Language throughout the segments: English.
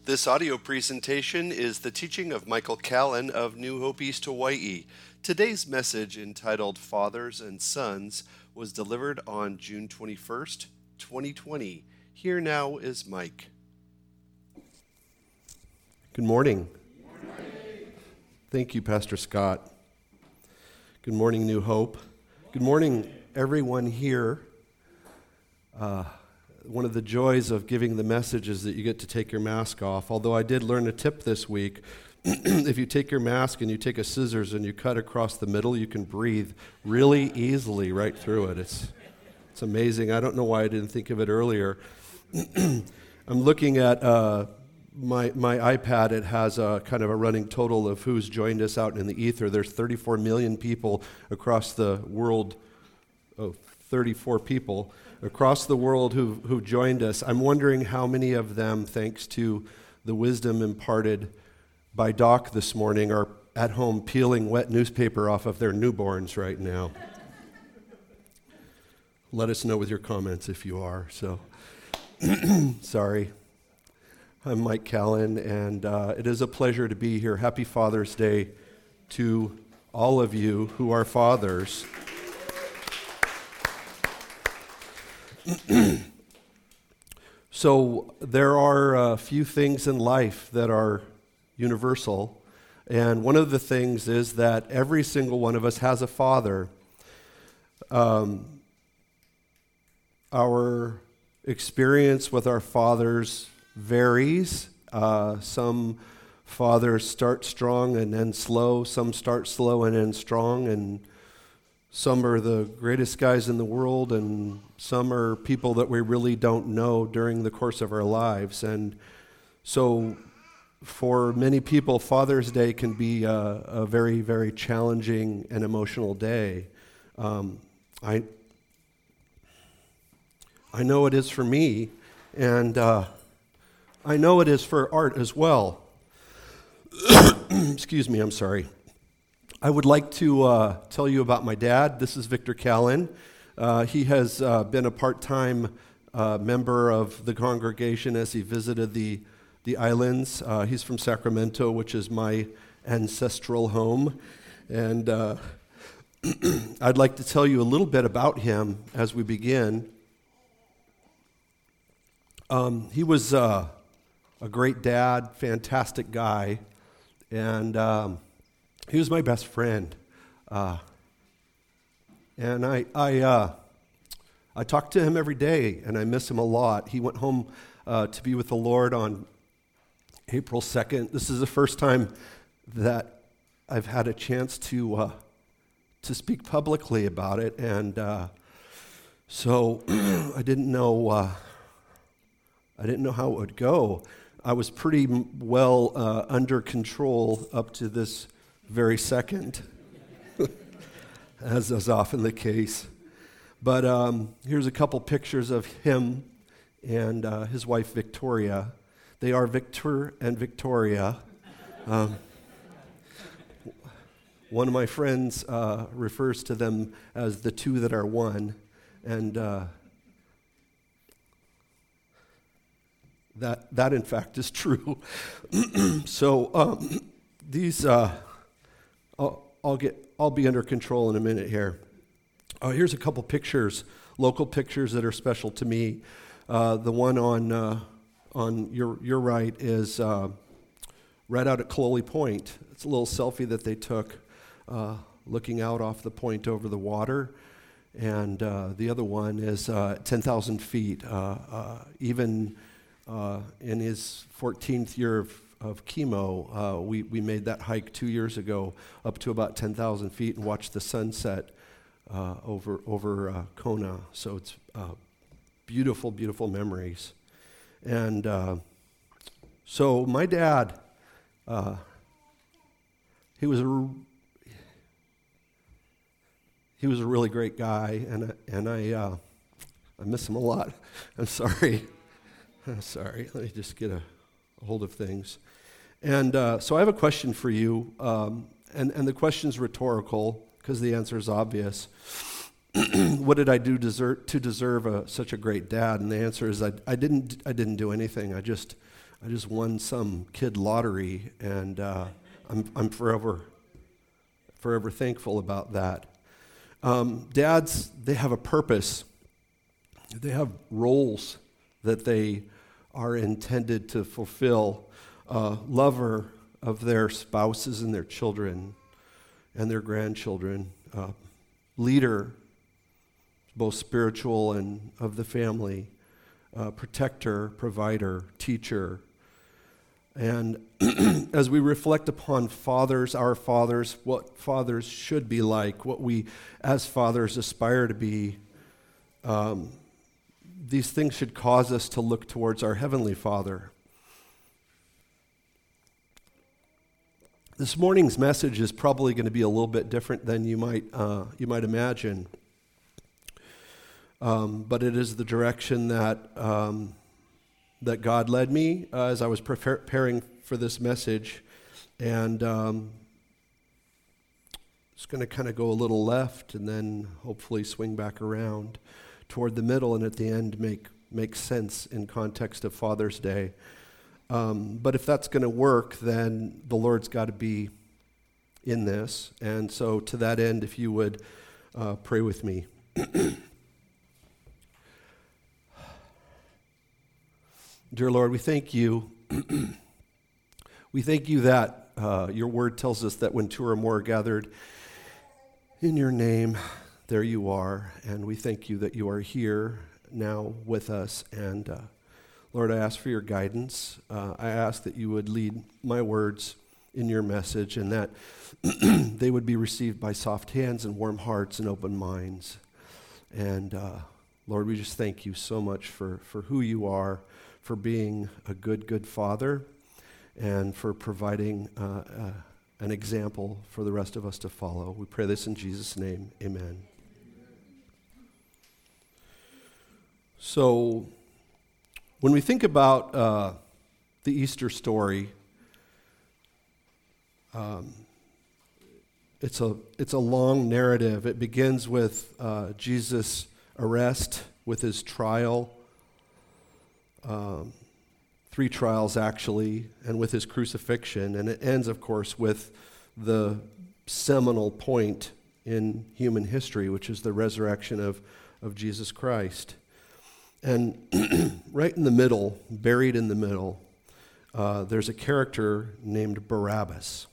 This audio presentation is the teaching of Michael Callan of New Hope East Hawaii. Today's message, entitled Fathers and Sons, was delivered on June 21st, 2020. Here now is Mike. Good morning. Thank you, Pastor Scott. Good morning, New Hope. Good morning, everyone here. One of the joys of giving the message is that you get to take your mask off. Although I did learn a tip this week. If you take your mask and you take a scissors and you cut across the middle, you can breathe really easily right through it. It's amazing. I don't know why I didn't think of it earlier. I'm looking at my iPad. It has a kind of a running total of who's joined us out in the ether. There's 34 million people across the world. 34 people across the world who've joined us. I'm wondering how many of them, thanks to the wisdom imparted by Doc this morning, are at home peeling wet newspaper off of their newborns right now. Let us know with your comments if you are. So, sorry. I'm Mike Callan, and it is a pleasure to be here. Happy Father's Day to all of you who are fathers. So there are a few things in life that are universal, and one of the things is that every single one of us has a father. Our experience with our fathers varies. Some fathers start strong and end slow. Some start slow and end strong, and some are the greatest guys in the world, and some are people that we really don't know during the course of our lives. And so for many people, Father's Day can be a very, very challenging and emotional day. I know it is for me, and I know it is for Art as well. Excuse me, I'm sorry. I would like to tell you about my dad. This is Victor Callan. He has been a part-time member of the congregation as he visited the islands. He's from Sacramento, which is my ancestral home. And I'd like to tell you a little bit about him as we begin. He was a great dad, fantastic guy, and he was my best friend, and I talk to him every day, and I miss him a lot. He went home to be with the Lord on April 2nd. This is the first time that I've had a chance to speak publicly about it, and so I didn't know how it would go. I was pretty well under control up to this very second, as is often the case. But here's a couple pictures of him and his wife, Victoria. They are Victor and Victoria. One of my friends refers to them as the two that are one, and that in fact is true. So these... I'll be under control in a minute here. Here's a couple pictures, local pictures that are special to me. The one on your right is right out at Cololi Point. It's a little selfie that they took looking out off the point over the water. And the other one is 10,000 feet. Even in his 14th year of chemo, we made that hike 2 years ago up to about 10,000 feet and watched the sunset over Kona. So it's beautiful, beautiful memories. And so my dad, he was a really great guy, and I miss him a lot. I'm sorry. Let me just get a hold of things. And so I have a question for you, and the question's rhetorical because the answer is obvious. What did I do to deserve such a great dad? And the answer is I didn't do anything. I just won some kid lottery, and I'm forever thankful about that. Dads, they have a purpose. They have roles that they are intended to fulfill. Lover of their spouses and their children and their grandchildren. Leader, both spiritual and of the family. Protector, provider, teacher. And as we reflect upon fathers, our fathers, what fathers should be like, what we as fathers aspire to be, these things should cause us to look towards our Heavenly Father. This morning's message is probably going to be a little bit different than you might imagine, but it is the direction that God led me as I was preparing for this message, and it's going to kind of go a little left and then hopefully swing back around toward the middle, and at the end make sense in context of Father's Day. But if that's going to work, then the Lord's got to be in this. And so to that end, if you would pray with me. Dear Lord, we thank you. We thank you that your word tells us that when two or more are gathered in your name, there you are. And we thank you that you are here now with us. And Lord, I ask for your guidance. I ask that you would lead my words in your message and that they would be received by soft hands and warm hearts and open minds. And Lord, we just thank you so much for who you are, for being a good Father, and for providing an example for the rest of us to follow. We pray this in Jesus' name. Amen. So, when we think about the Easter story, it's a long narrative. It begins with Jesus' arrest, with his trial, 3 trials actually, and with his crucifixion. And it ends, of course, with the seminal point in human history, which is the resurrection of Jesus Christ. And right in the middle, buried in the middle, there's a character named Barabbas.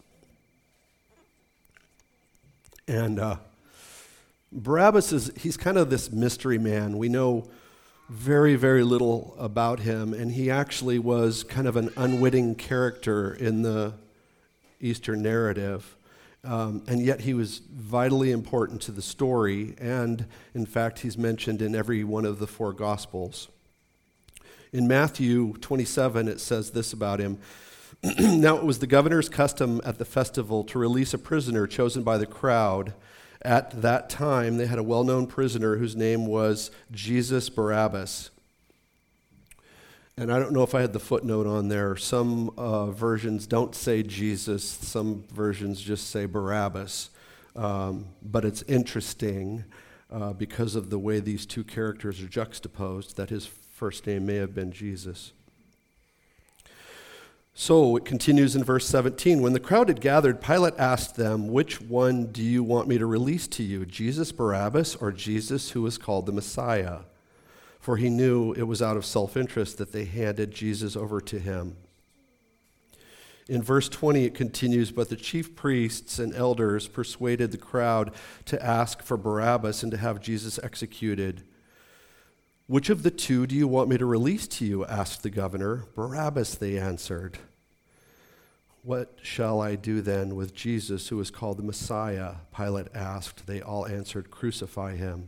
And Barabbas he's kind of this mystery man. We know very, very little about him, and he actually was kind of an unwitting character in the Easter narrative. And yet he was vitally important to the story, and in fact, he's mentioned in every one of the 4 Gospels. In Matthew 27, it says this about him. Now it was the governor's custom at the festival to release a prisoner chosen by the crowd. At that time, they had a well-known prisoner whose name was Jesus Barabbas. And I don't know if I had the footnote on there. Some versions don't say Jesus. Some versions just say Barabbas. But it's interesting because of the way these 2 characters are juxtaposed, that his first name may have been Jesus. So it continues in verse 17. When the crowd had gathered, Pilate asked them, "Which one do you want me to release to you, Jesus Barabbas or Jesus who is called the Messiah?" For he knew it was out of self-interest that they handed Jesus over to him. In verse 20, it continues, "But the chief priests and elders persuaded the crowd to ask for Barabbas and to have Jesus executed. "Which of the 2 do you want me to release to you?" asked the governor. "Barabbas," they answered. "What shall I do then with Jesus, who is called the Messiah?" Pilate asked. They all answered, "Crucify him."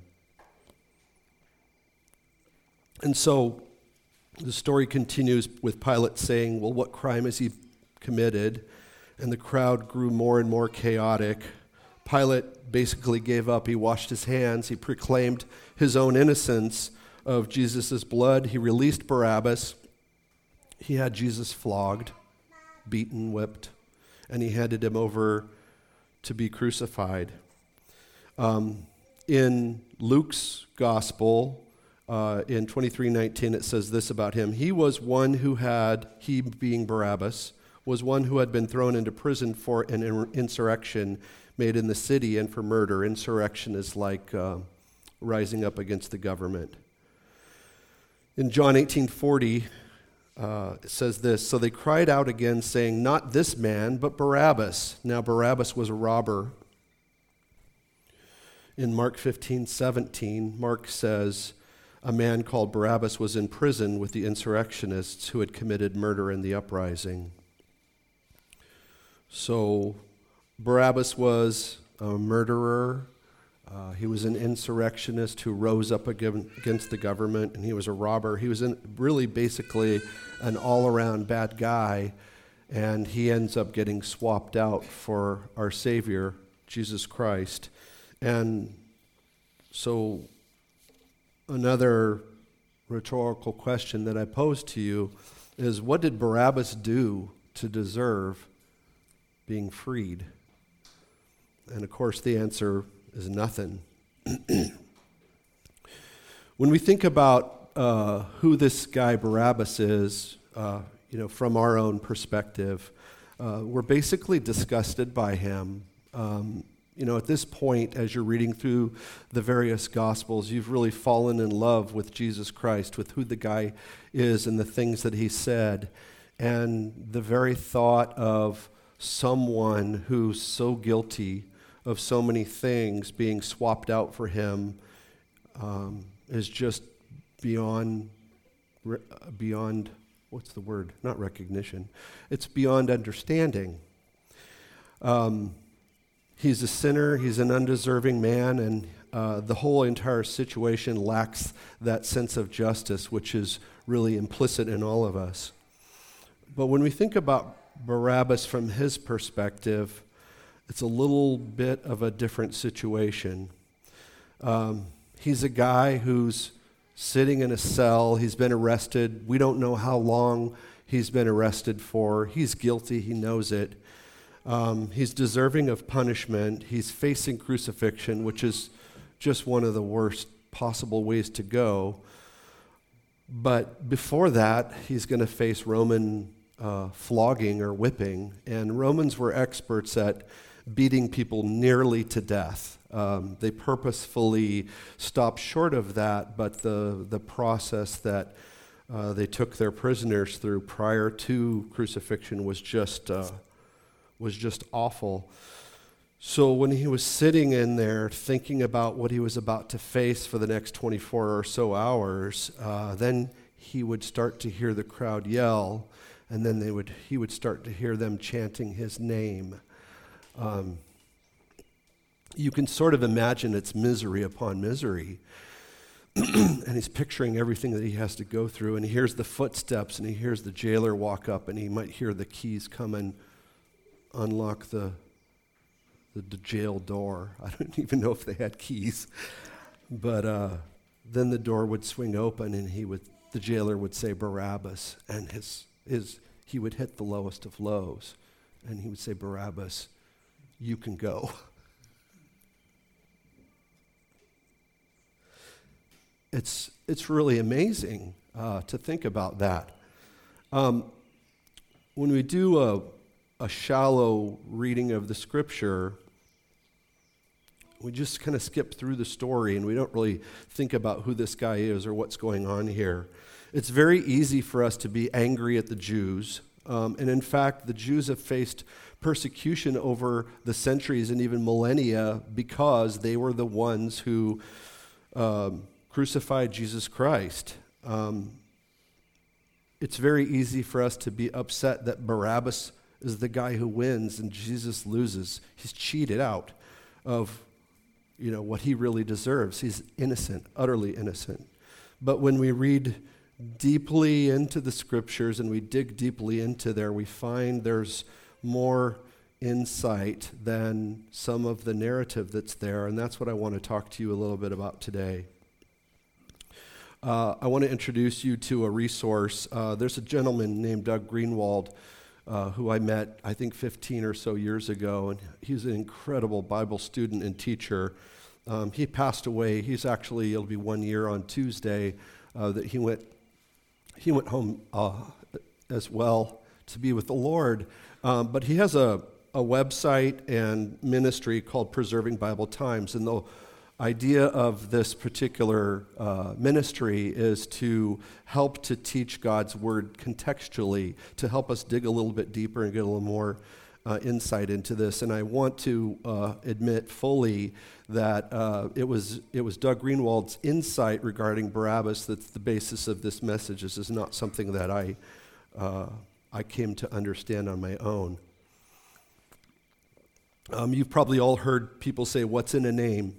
And so the story continues with Pilate saying, "Well, what crime has he committed?" And the crowd grew more and more chaotic. Pilate basically gave up. He washed his hands. He proclaimed his own innocence of Jesus' blood. He released Barabbas. He had Jesus flogged, beaten, whipped, and he handed him over to be crucified. In Luke's gospel, In 23:19, it says this about him. He was one who had, he being Barabbas, was one who had been thrown into prison for an insurrection made in the city and for murder. Insurrection is like rising up against the government. In John 18:40, it says this, so they cried out again, saying, not this man, but Barabbas. Now Barabbas was a robber. In Mark 15:17, Mark says, a man called Barabbas was in prison with the insurrectionists who had committed murder in the uprising. So Barabbas was a murderer. He was an insurrectionist who rose up against the government, and he was a robber. He was really basically an all-around bad guy, and he ends up getting swapped out for our Savior, Jesus Christ. And so another rhetorical question that I pose to you is, what did Barabbas do to deserve being freed? And of course, the answer is nothing. When we think about who this guy Barabbas is, from our own perspective, we're basically disgusted by him. At this point, as you're reading through the various Gospels, you've really fallen in love with Jesus Christ, with who the guy is and the things that he said. And the very thought of someone who's so guilty of so many things being swapped out for him is just beyond, what's the word? Not recognition. It's beyond understanding. He's a sinner, he's an undeserving man, and the whole entire situation lacks that sense of justice, which is really implicit in all of us. But when we think about Barabbas from his perspective, it's a little bit of a different situation. He's a guy who's sitting in a cell. He's been arrested. We don't know how long he's been arrested for. He's guilty. He knows it. He's deserving of punishment. He's facing crucifixion, which is just one of the worst possible ways to go. But before that, he's going to face Roman flogging or whipping. And Romans were experts at beating people nearly to death. They purposefully stopped short of that, but the process that they took their prisoners through prior to crucifixion was just awful. So when he was sitting in there thinking about what he was about to face for the next 24 or so hours, then he would start to hear the crowd yell, and then he would start to hear them chanting his name. You can sort of imagine it's misery upon misery. And he's picturing everything that he has to go through, and he hears the footsteps, and he hears the jailer walk up, and he might hear the keys come and unlock the jail door. I don't even know if they had keys. But then the door would swing open, and the jailer would say Barabbas, and he would hit the lowest of lows, and he would say, Barabbas, you can go. It's really amazing to think about that. When we do a shallow reading of the scripture, we just kind of skip through the story and we don't really think about who this guy is or what's going on here. It's very easy for us to be angry at the Jews. And in fact, the Jews have faced persecution over the centuries and even millennia because they were the ones who crucified Jesus Christ. It's very easy for us to be upset that Barabbas is the guy who wins and Jesus loses. He's cheated out of what he really deserves. He's innocent, utterly innocent. But when we read deeply into the scriptures and we dig deeply into there, we find there's more insight than some of the narrative that's there, and that's what I want to talk to you a little bit about today. I want to introduce you to a resource. There's a gentleman named Doug Greenwald who I met, I think, 15 or so years ago, and he's an incredible Bible student and teacher. He passed away. It'll be 1 year on Tuesday that he went home as well to be with the Lord. But he has a website and ministry called Preserving Bible Times. And the idea of this particular ministry is to help to teach God's Word contextually, to help us dig a little bit deeper and get a little more insight into this. And I want to admit fully that it was Doug Greenwald's insight regarding Barabbas that's the basis of this message. This is not something that I came to understand on my own. You've probably all heard people say, "What's in a name?"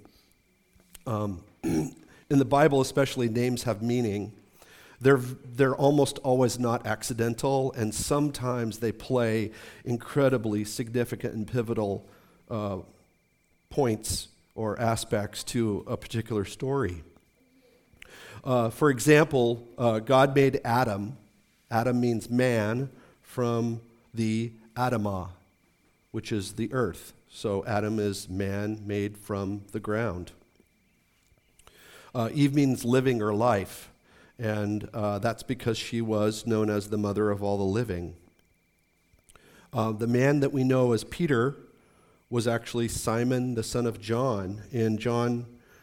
In the Bible, especially, names have meaning. They're almost always not accidental, and sometimes they play incredibly significant and pivotal points or aspects to a particular story. For example, God made Adam. Adam means man, from the Adamah, which is the earth. So Adam is man made from the ground. Eve means living or life, and that's because she was known as the mother of all the living. The man that we know as Peter was actually Simon, the son of John. In John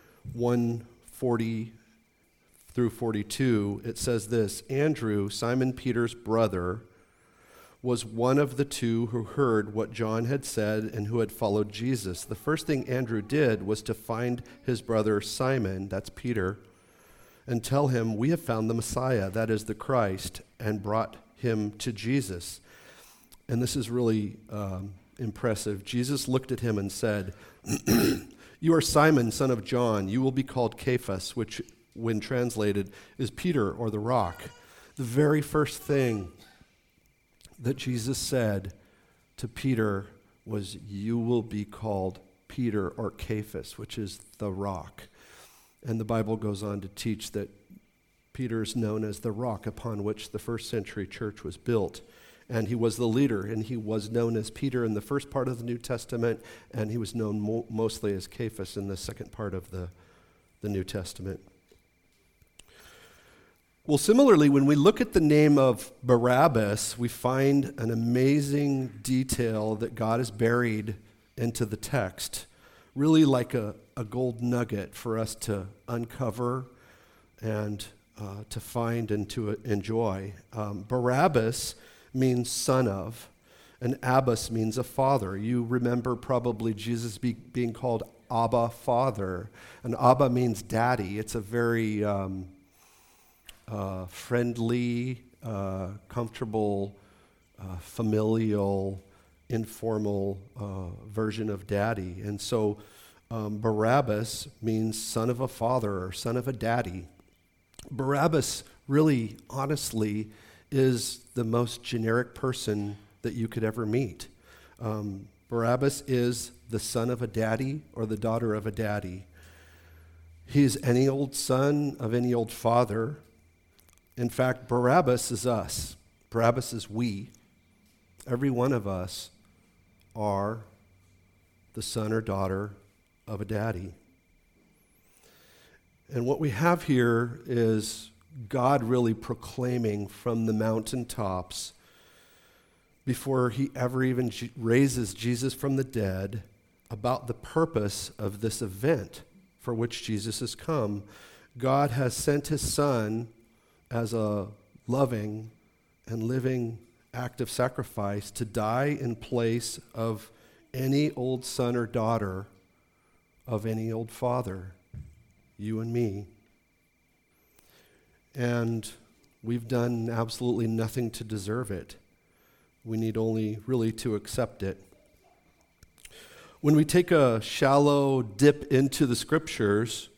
1:40 through 42, it says this: Andrew, Simon Peter's brother, was one of the two who heard what John had said and who had followed Jesus. The first thing Andrew did was to find his brother Simon, that's Peter, and tell him, "We have found the Messiah," that is the Christ, and brought him to Jesus. And this is really impressive. Jesus looked at him and said, "You are Simon, son of John. You will be called Cephas," which, when translated, is Peter or the rock. The very first thing that Jesus said to Peter was, "You will be called Peter or Cephas," which is the rock. And the Bible goes on to teach that Peter is known as the rock upon which the first century church was built. And he was the leader, and he was known as Peter in the first part of the New Testament, and he was known mostly as Cephas in the second part of the New Testament. Well, similarly, when we look at the name of Barabbas, we find an amazing detail that God has buried into the text, really like a gold nugget for us to uncover and to find and to enjoy. Barabbas means son of, and Abbas means a father. You remember probably Jesus being called Abba, Father, and Abba means daddy. It's a very friendly, comfortable, familial, informal version of daddy. And so Barabbas means son of a father or son of a daddy. Barabbas really, honestly, is the most generic person that you could ever meet. Barabbas is the son of a daddy or the daughter of a daddy. He's any old son of any old father. In fact, Barabbas is us. Barabbas is we. Every one of us are the son or daughter of a daddy. And what we have here is God really proclaiming from the mountaintops, before he ever even raises Jesus from the dead, about the purpose of this event for which Jesus has come. God has sent his son as a loving and living act of sacrifice to die in place of any old son or daughter of any old father, you and me. And we've done absolutely nothing to deserve it. We need only really to accept it. When we take a shallow dip into the scriptures,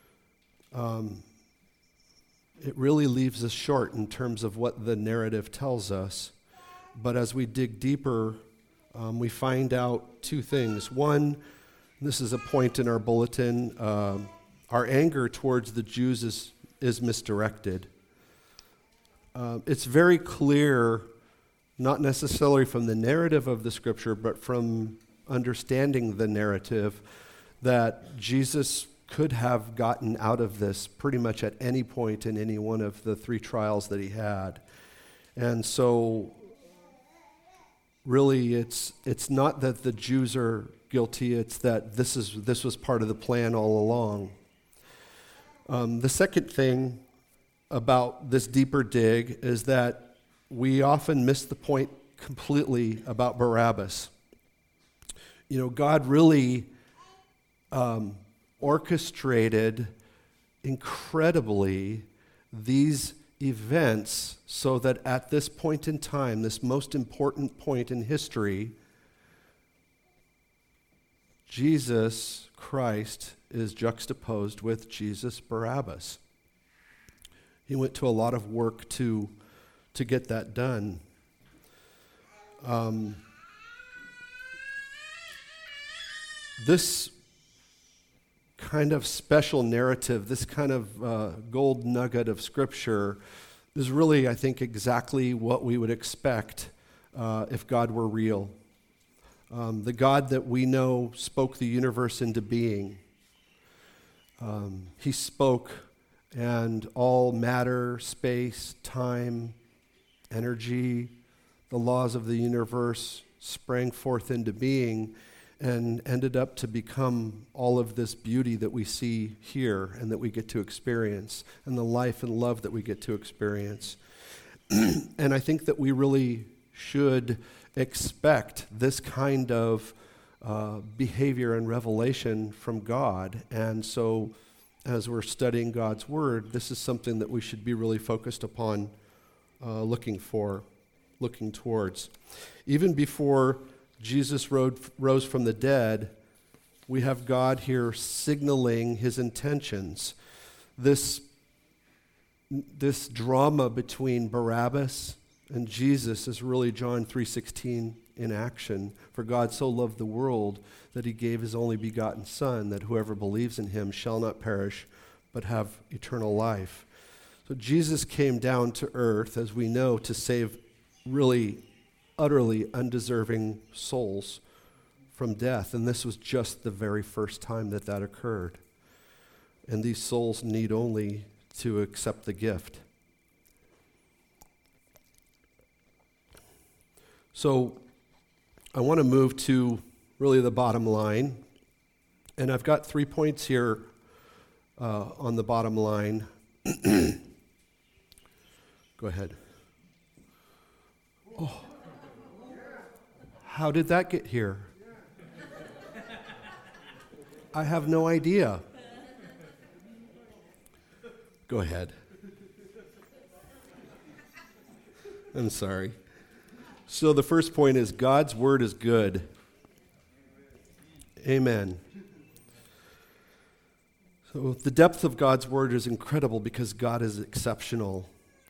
it really leaves us short in terms of what the narrative tells us. But as we dig deeper, we find out two things. One, this is a point in our bulletin, our anger towards the Jews is misdirected. It's very clear, not necessarily from the narrative of the scripture, but from understanding the narrative, that Jesus could have gotten out of this pretty much at any point in any one of the 3 trials that he had. And so really it's not that the Jews are guilty, it's that this was part of the plan all along. The second thing about this deeper dig is that we often miss the point completely about Barabbas. God really orchestrated incredibly these events so that at this point in time, this most important point in history, Jesus Christ is juxtaposed with Jesus Barabbas. He went to a lot of work to get that done. This kind of special narrative, this kind of gold nugget of Scripture is really, I think, exactly what we would expect if God were real. The God that we know spoke the universe into being. He spoke, and all matter, space, time, energy, the laws of the universe sprang forth into being and ended up to become all of this beauty that we see here and that we get to experience, and the life and love that we get to experience. And I think that we really should expect this kind of behavior and revelation from God. And so as we're studying God's Word, this is something that we should be really focused upon, looking towards. Even before Jesus rose from the dead, we have God here signaling his intentions. This drama between Barabbas and Jesus is really John 3:16 in action. For God so loved the world that he gave his only begotten Son, that whoever believes in him shall not perish, but have eternal life. So Jesus came down to earth, as we know, to save really utterly undeserving souls from death. And this was just the very first time that occurred. And these souls need only to accept the gift. So I want to move to really the bottom line. And I've got 3 points here on the bottom line. Go ahead. Oh. How did that get here? I have no idea. Go ahead. I'm sorry. So the first point is God's Word is good. Amen. So the depth of God's Word is incredible because God is exceptional.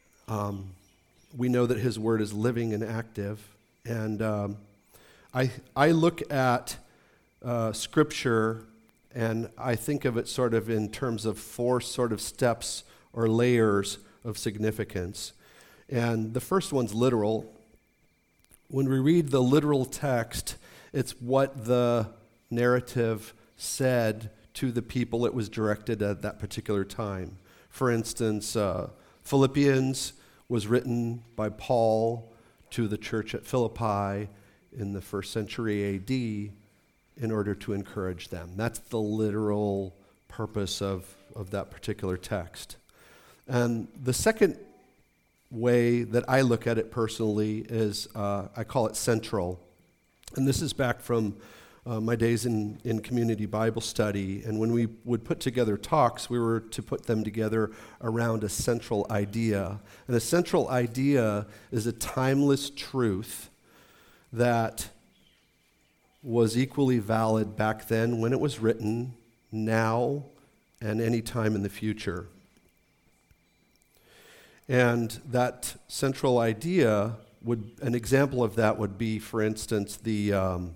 We know that his Word is living and active. And I look at Scripture and I think of it sort of in terms of 4 sort of steps or layers of significance. And the first one's literal. When we read the literal text, it's what the narrative said to the people it was directed at that particular time. For instance, Philippians was written by Paul to the church at Philippi in the 1st century AD in order to encourage them. That's the literal purpose of that particular text. And the second way that I look at it personally is I call it central. And this is back from my days in community Bible study. And when we would put together talks, we were to put them together around a central idea. And a central idea is a timeless truth that was equally valid back then when it was written, now, and any time in the future. And that central idea an example of that would be, for instance, the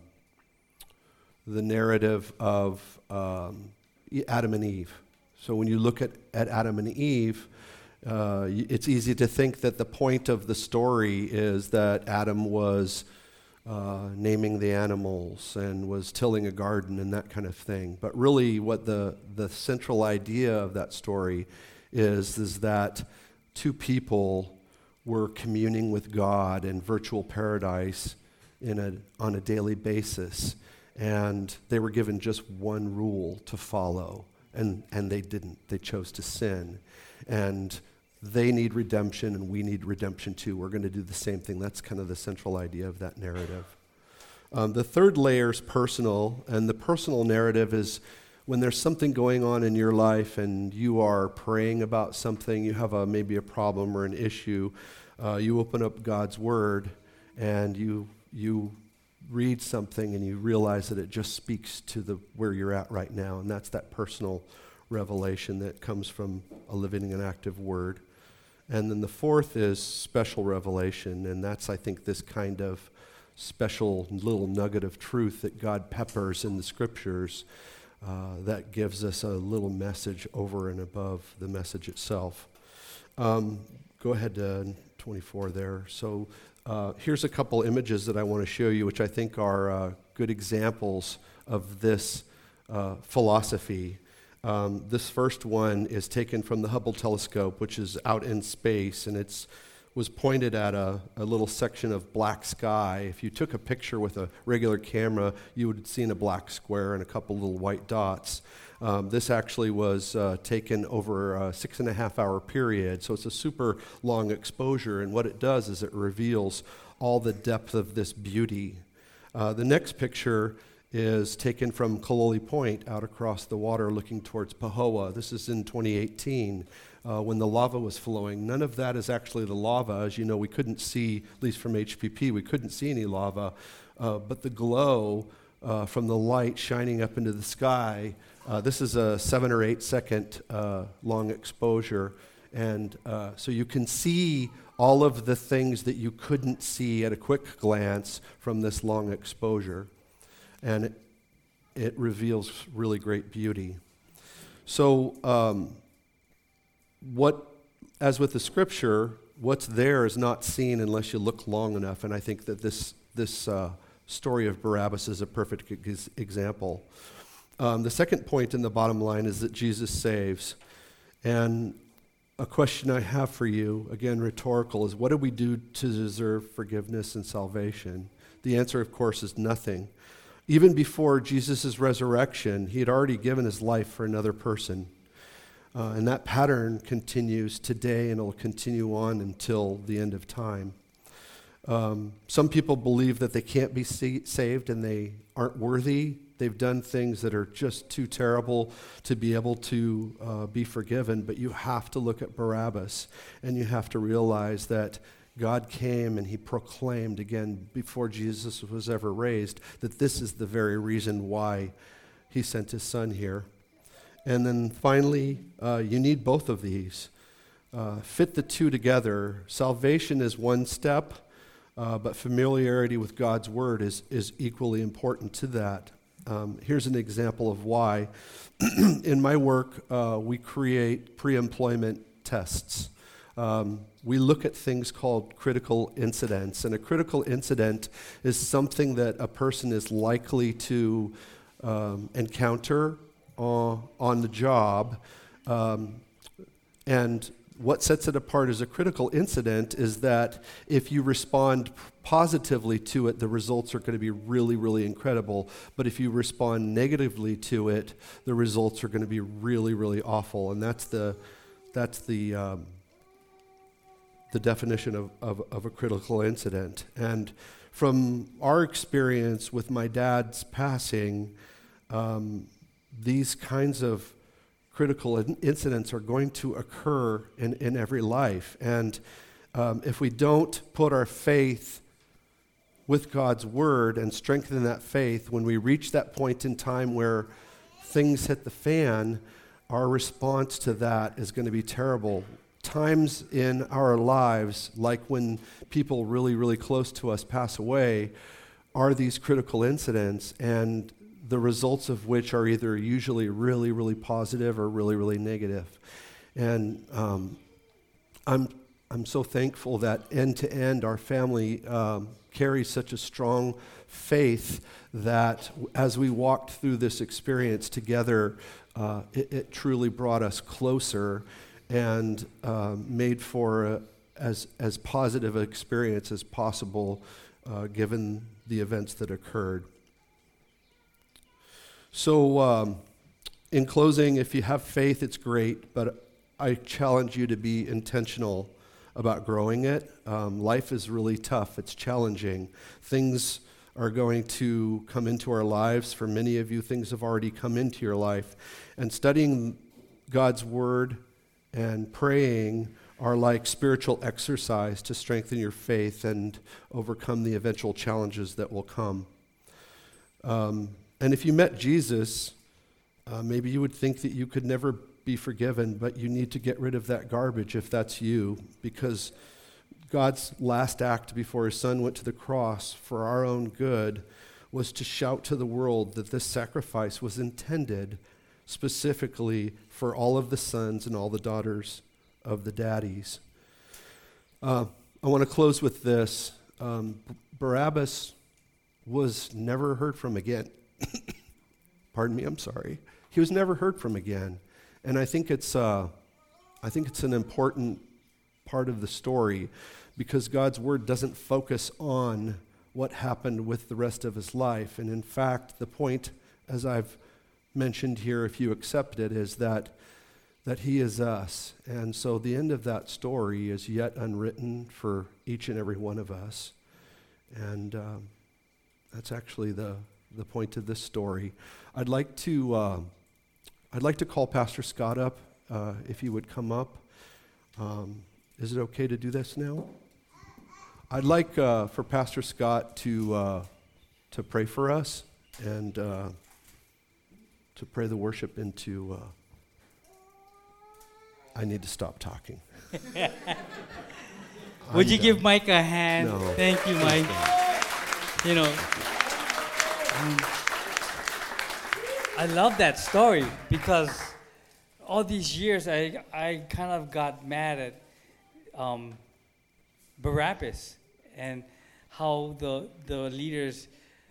narrative of Adam and Eve. So when you look at Adam and Eve, it's easy to think that the point of the story is that Adam was naming the animals and was tilling a garden and that kind of thing. But really what the central idea of that story is that two people were communing with God in virtual paradise on a daily basis. And they were given just one rule to follow. And they didn't. They chose to sin. And they need redemption, and we need redemption too. We're going to do the same thing. That's kind of the central idea of that narrative. The third layer is personal, and the personal narrative is when there's something going on in your life and you are praying about something, you have maybe a problem or an issue, you open up God's Word and you read something and you realize that it just speaks to where you're at right now, and that's that personal revelation that comes from a living and active Word. And then the fourth is special revelation, and that's, I think, this kind of special little nugget of truth that God peppers in the Scriptures that gives us a little message over and above the message itself. Go ahead to 24 there. So here's a couple images that I want to show you, which I think are good examples of this philosophy. This first one is taken from the Hubble telescope, which is out in space, and it was pointed at a little section of black sky. If you took a picture with a regular camera, you would have seen a black square and a couple little white dots. This actually was taken over a 6.5-hour period, so it's a super long exposure, and what it does is it reveals all the depth of this beauty. The next picture is taken from Kaloli Point out across the water looking towards Pahoa. This is in 2018 when the lava was flowing. None of that is actually the lava. As you know, we couldn't see, at least from HPP, we couldn't see any lava, but the glow from the light shining up into the sky, this is a 7 or 8 second long exposure, and so you can see all of the things that you couldn't see at a quick glance from this long exposure. And it reveals really great beauty. So as with the Scripture, what's there is not seen unless you look long enough, and I think that this story of Barabbas is a perfect example. The second point in the bottom line is that Jesus saves. And a question I have for you, again rhetorical, is what do we do to deserve forgiveness and salvation? The answer, of course, is nothing. Even before Jesus' resurrection, he had already given his life for another person. And that pattern continues today, and it will continue on until the end of time. Some people believe that they can't be saved and they aren't worthy. They've done things that are just too terrible to be able to be forgiven. But you have to look at Barabbas, and you have to realize that God came and he proclaimed, again, before Jesus was ever raised, that this is the very reason why he sent his son here. And then finally, you need both of these. Fit the two together. Salvation is one step, but familiarity with God's word is equally important to that. Here's an example of why. In my work, we create pre-employment tests. We look at things called critical incidents, and a critical incident is something that a person is likely to encounter on the job, and what sets it apart as a critical incident is that if you respond positively to it, the results are going to be really, really incredible. But if you respond negatively to it, the results are going to be really, really awful. And that's the definition of a critical incident. And from our experience with my dad's passing, these kinds of critical incidents are going to occur in every life. And if we don't put our faith with God's word and strengthen that faith, when we reach that point in time where things hit the fan, our response to that is going to be terrible. Times in our lives, like when people really, really close to us pass away, are these critical incidents, and the results of which are either usually really, really positive or really, really negative. And I'm I'm so thankful that end to end our family carries such a strong faith that as we walked through this experience together, it truly brought us closer and made for as positive an experience as possible given the events that occurred. So in closing, if you have faith, it's great, but I challenge you to be intentional about growing it. Life is really tough. It's challenging. Things are going to come into our lives. For many of you, things have already come into your life. And studying God's Word and praying are like spiritual exercise to strengthen your faith and overcome the eventual challenges that will come. And if you met Jesus, maybe you would think that you could never be forgiven, but you need to get rid of that garbage if that's you, because God's last act before his son went to the cross for our own good was to shout to the world that this sacrifice was intended specifically for all of the sons and all the daughters of the daddies. I want to close with this. Barabbas was never heard from again. Pardon me, I'm sorry. He was never heard from again. And I think it's an important part of the story because God's word doesn't focus on what happened with the rest of his life. And in fact, the point, as I've mentioned here, if you accept it, is that he is us. And so the end of that story is yet unwritten for each and every one of us. And that's actually the point of this story. I'd like to call Pastor Scott up, if he would come up. Is it okay to do this now? I'd like for Pastor Scott to pray for us and to pray the worship into. I need to stop talking. Would you give Mike a hand? No. Thank you, Mike. You know, I love that story because all these years I kind of got mad at Barabbas and how the leaders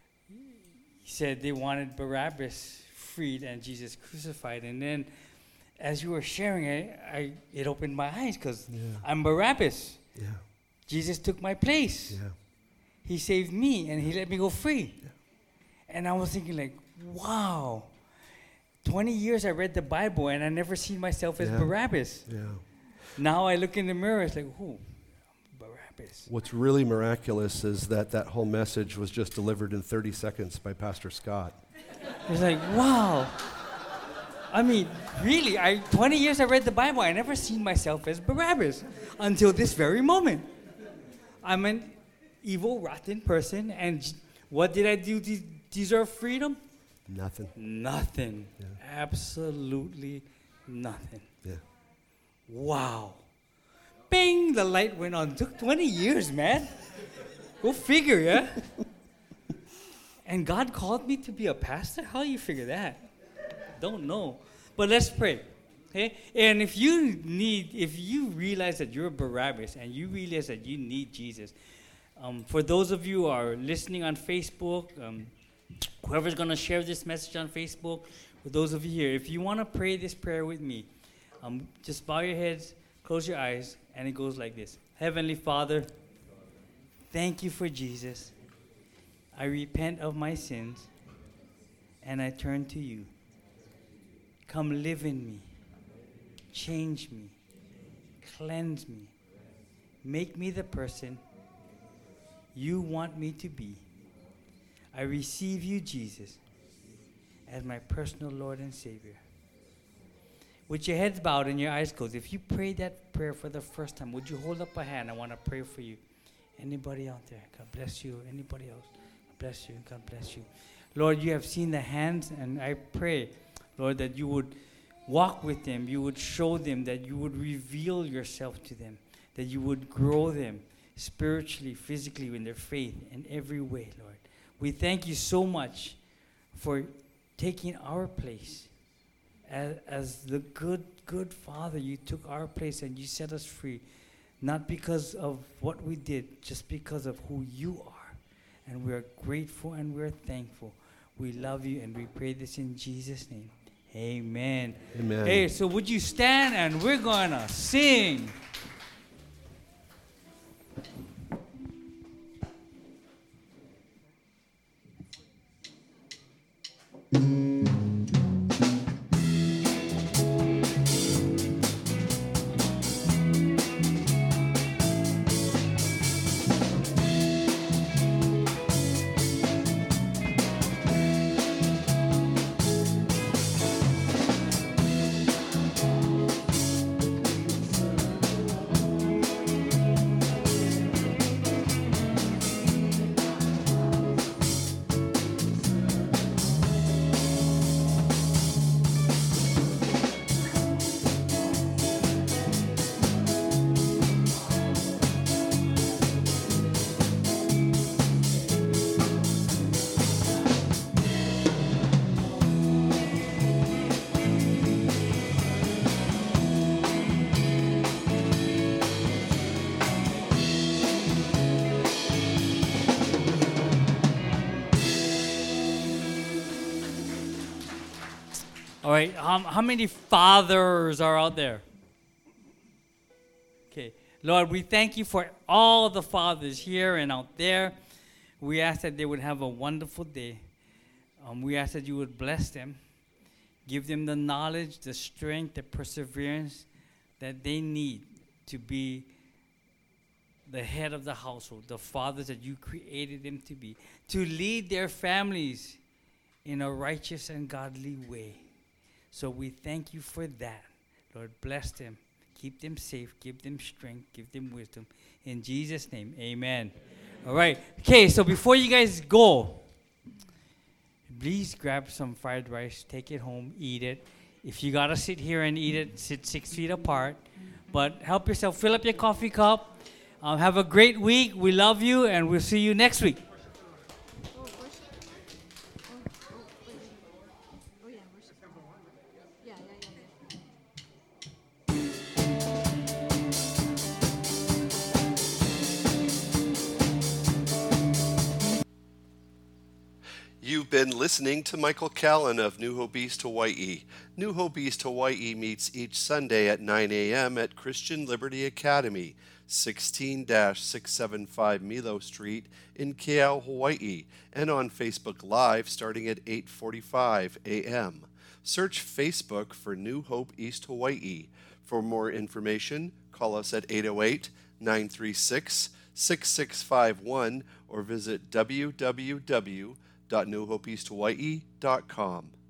said they wanted Barabbas freed and Jesus crucified. And then as you were sharing it, it opened my eyes because I'm Barabbas. Yeah. Jesus took my place. Yeah. He saved me and he let me go free. Yeah. And I was thinking like, wow, 20 years I read the Bible and I never seen myself as Barabbas. Yeah. Now I look in the mirror, it's like, I'm Barabbas. What's really miraculous is that whole message was just delivered in 30 seconds by Pastor Scott. It's like, wow. I mean, really, 20 years I read the Bible, I never seen myself as Barabbas until this very moment. I'm an evil, rotten person, and what did I do to deserve freedom? Nothing. Nothing. Yeah. Absolutely nothing. Yeah. Wow. Bing, the light went on. It took 20 years, man. Go figure, yeah? And God called me to be a pastor? How do you figure that? Don't know. But let's pray. Okay? And if you realize that you're Barabbas and you realize that you need Jesus, for those of you who are listening on Facebook, whoever's going to share this message on Facebook, for those of you here, if you want to pray this prayer with me, just bow your heads, close your eyes, and it goes like this. Heavenly Father, thank you for Jesus. I repent of my sins, and I turn to you. Come live in me. Change me. Cleanse me. Make me the person you want me to be. I receive you, Jesus, as my personal Lord and Savior. With your heads bowed and your eyes closed, if you prayed that prayer for the first time, would you hold up a hand? I want to pray for you. Anybody out there? God bless you. Anybody else? God bless you. God bless you. Lord, you have seen the hands, and I pray, Lord, that you would walk with them, you would show them, that you would reveal yourself to them, that you would grow them spiritually, physically, in their faith, in every way, Lord. We thank you so much for taking our place. As the good Father, you took our place and you set us free. not because of what we did, just because of who you are. And we are grateful and we are thankful. We love you and we pray this in Jesus' name. Amen. Amen. Hey, so would you stand and we're going to sing. All right, how many fathers are out there? Okay, Lord, we thank you for all the fathers here and out there. We ask that they would have a wonderful day. We ask that you would bless them, give them the knowledge, the strength, the perseverance that they need to be the head of the household, the fathers that you created them to be, to lead their families in a righteous and godly way. So we thank you for that. Lord, bless them. Keep them safe. Give them strength. Give them wisdom. In Jesus' name, amen. All right. Okay, so before you guys go, please grab some fried rice. Take it home. Eat it. If you got to sit here and eat it, sit 6 feet apart. But help yourself. Fill up your coffee cup. Have a great week. We love you, and we'll see you next week. You've been listening to Michael Callen of New Hope East Hawaii. New Hope East Hawaii meets each Sunday at 9 a.m. at Christian Liberty Academy, 16-675 Milo Street in Keau, Hawaii, and on Facebook Live starting at 8:45 a.m. Search Facebook for New Hope East Hawaii. For more information, call us at 808-936-6651 or visit www.newhopeeasthawaii.com.